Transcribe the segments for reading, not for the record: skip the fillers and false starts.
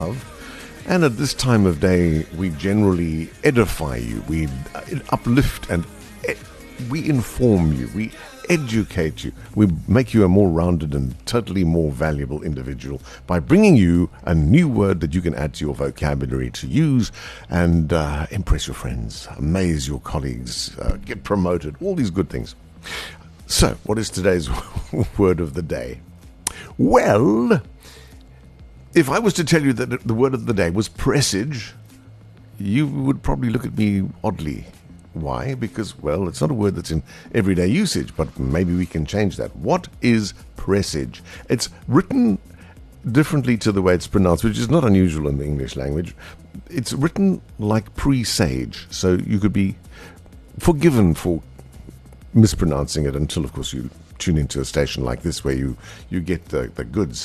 And at this time of day, we generally edify you, we uplift and we inform you, we educate you, we make you a more rounded and totally more valuable individual by bringing you a new word that you can add to your vocabulary to use and impress your friends, amaze your colleagues, get promoted, all these good things. So, what is today's word of the day? Well, if I was to tell you that the word of the day was presage, you would probably look at me oddly. Why? Because, well, it's not a word that's in everyday usage, but maybe we can change that. What is presage? It's written differently to the way it's pronounced, which is not unusual in the English language. It's written like presage, so you could be forgiven for mispronouncing it until, of course, you tune into a station like this where you get the goods.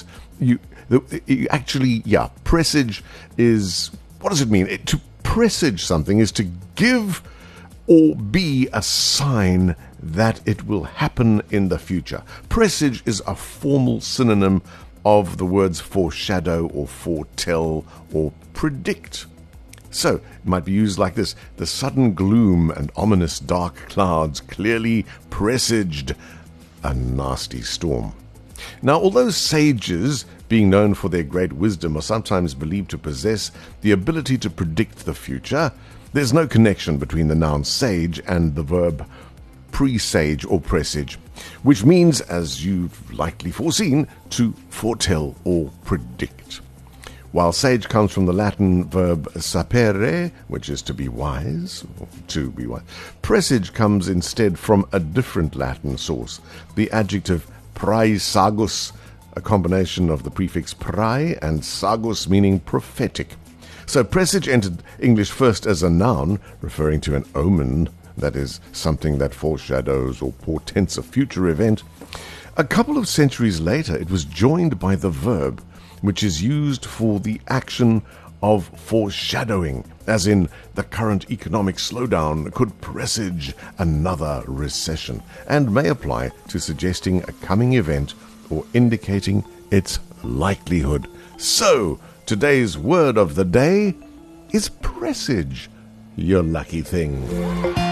Presage is, what does it mean? To presage something is to give or be a sign that it will happen in the future. Presage is a formal synonym of the words foreshadow or foretell or predict. So, it might be used like this: the sudden gloom and ominous dark clouds clearly presaged a nasty storm. Now, although sages, being known for their great wisdom, are sometimes believed to possess the ability to predict the future, there's no connection between the noun sage and the verb presage or presage, which means, as you've likely foreseen, to foretell or predict. While sage comes from the Latin verb sapere, which is to be wise, presage comes instead from a different Latin source, the adjective praesagus, a combination of the prefix prae and sagus, meaning prophetic. So presage entered English first as a noun, referring to an omen, that is, something that foreshadows or portents a future event. A couple of centuries later, it was joined by the verb, which is used for the action of foreshadowing, as in the current economic slowdown could presage another recession, and may apply to suggesting a coming event or indicating its likelihood. So, today's word of the day is presage, your lucky thing.